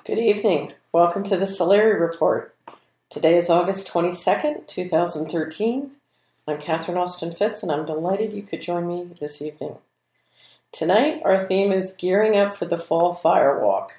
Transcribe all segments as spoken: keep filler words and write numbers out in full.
Good evening. Welcome to the Solari Report. Today is August twenty-second, two thousand thirteen. I'm Catherine Austin Fitz, and I'm delighted you could join me this evening. Tonight, our theme is gearing up for the fall fire walk.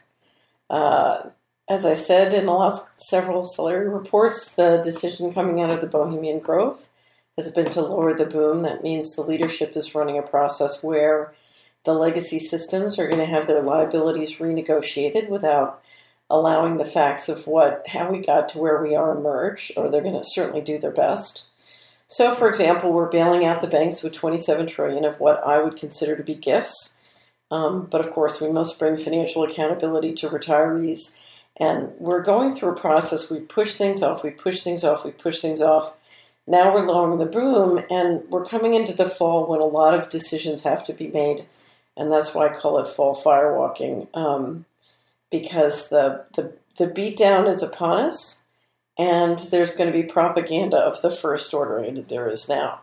Uh, as I said in the last several Solari reports, the decision coming out of the Bohemian Grove has been to lower the boom. That means the leadership is running a process where the legacy systems are going to have their liabilities renegotiated without allowing the facts of what how we got to where we are emerge, or they're going to certainly do their best. So, for example, we're bailing out the banks with twenty-seven trillion dollars of what I would consider to be gifts. Um, but of course, we must bring financial accountability to retirees. And we're going through a process. We push things off, we push things off, we push things off. Now we're lowering the boom, and we're coming into the fall when a lot of decisions have to be made. And that's why I call it fall firewalking, um, because the, the, the beatdown is upon us, and there's going to be propaganda of the first order that there is now.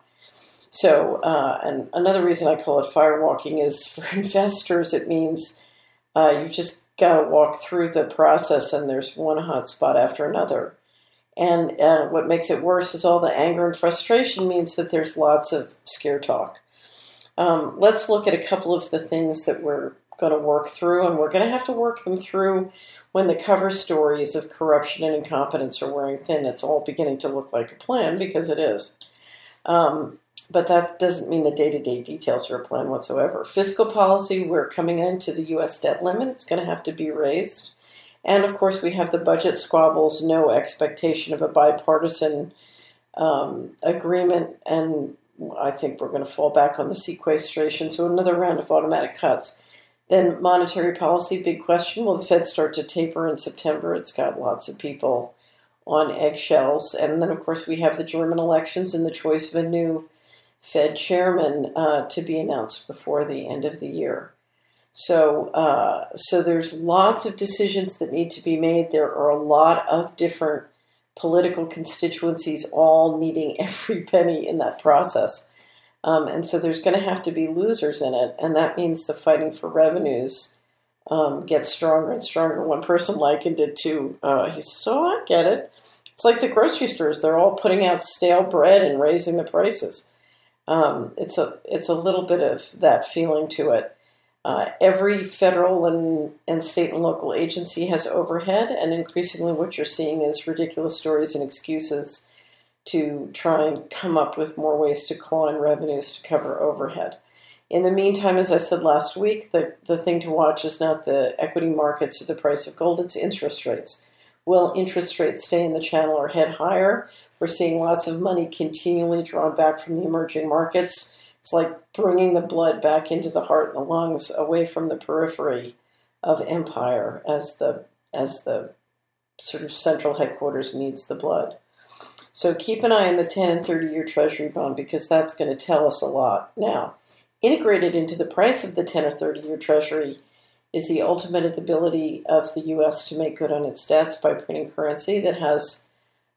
So, uh, and another reason I call it firewalking is for investors, it means uh, you just got to walk through the process, and there's one hot spot after another. And uh, what makes it worse is all the anger and frustration means that there's lots of scare talk. Um, let's look at a couple of the things that we're going to work through, and we're going to have to work them through when the cover stories of corruption and incompetence are wearing thin. It's all beginning to look like a plan, because it is. Um, but that doesn't mean the day-to-day details are a plan whatsoever. Fiscal policy, we're coming into the U S debt limit. It's going to have to be raised. And, of course, we have the budget squabbles, no expectation of a bipartisan um, agreement, and I think we're going to fall back on the sequestration, so another round of automatic cuts. Then monetary policy, big question. Will the Fed start to taper in September? It's got lots of people on eggshells. And then, of course, we have the German elections and the choice of a new Fed chairman uh, to be announced before the end of the year. So, uh, so there's lots of decisions that need to be made. There are a lot of different political constituencies all needing every penny in that process. Um, and so there's going to have to be losers in it, and that means the fighting for revenues um, gets stronger and stronger. One person likened it to, uh, he says, oh, I get it. It's like the grocery stores. They're all putting out stale bread and raising the prices. Um, it's a it's a little bit of that feeling to it. Uh, every federal and, and state and local agency has overhead, and increasingly what you're seeing is ridiculous stories and excuses to try and come up with more ways to claw in revenues to cover overhead. In the meantime, as I said last week, the, the thing to watch is not the equity markets or the price of gold, it's interest rates. Will interest rates stay in the channel or head higher? We're seeing lots of money continually drawn back from the emerging markets. It's like bringing the blood back into the heart and the lungs, away from the periphery of empire as the as the sort of central headquarters needs the blood. So keep an eye on the ten and thirty-year Treasury bond, because that's going to tell us a lot. Now, integrated into the price of the ten or thirty-year Treasury is the ultimate ability of the U S to make good on its debts by printing currency that has,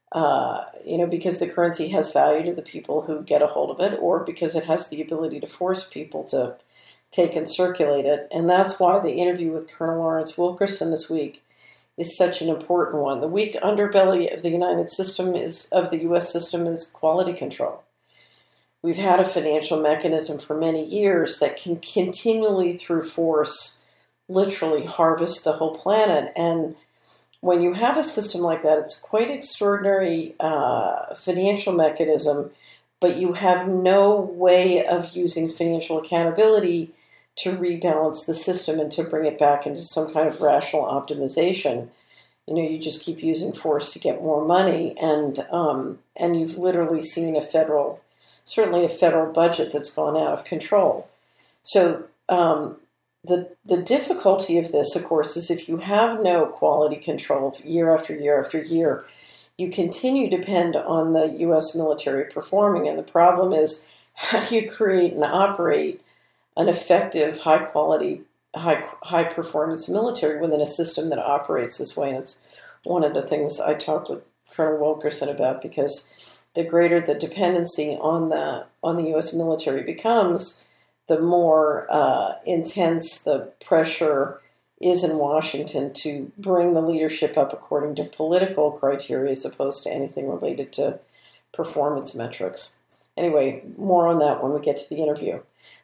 uh, you know, because the currency has value to the people who get a hold of it, or because it has the ability to force people to take and circulate it. And that's why the interview with Colonel Lawrence Wilkerson this week is such an important one. The weak underbelly of the United system is of the U S system is quality control. We've had a financial mechanism for many years that can continually, through force, literally harvest the whole planet. And when you have a system like that, it's quite extraordinary uh, financial mechanism, but you have no way of using financial accountability to rebalance the system and to bring it back into some kind of rational optimization. You know, you just keep using force to get more money, and um, and you've literally seen a federal, certainly a federal budget that's gone out of control. So um, the the difficulty of this, of course, is if you have no quality control year after year after year, you continue to depend on the U S military performing, and the problem is, how do you create and operate an effective, high-quality, high high performance military within a system that operates this way? And it's one of the things I talked with Colonel Wilkerson about, because the greater the dependency on the on the U S military becomes, the more uh, intense the pressure is in Washington to bring the leadership up according to political criteria as opposed to anything related to performance metrics. Anyway, more on that when we get to the interview.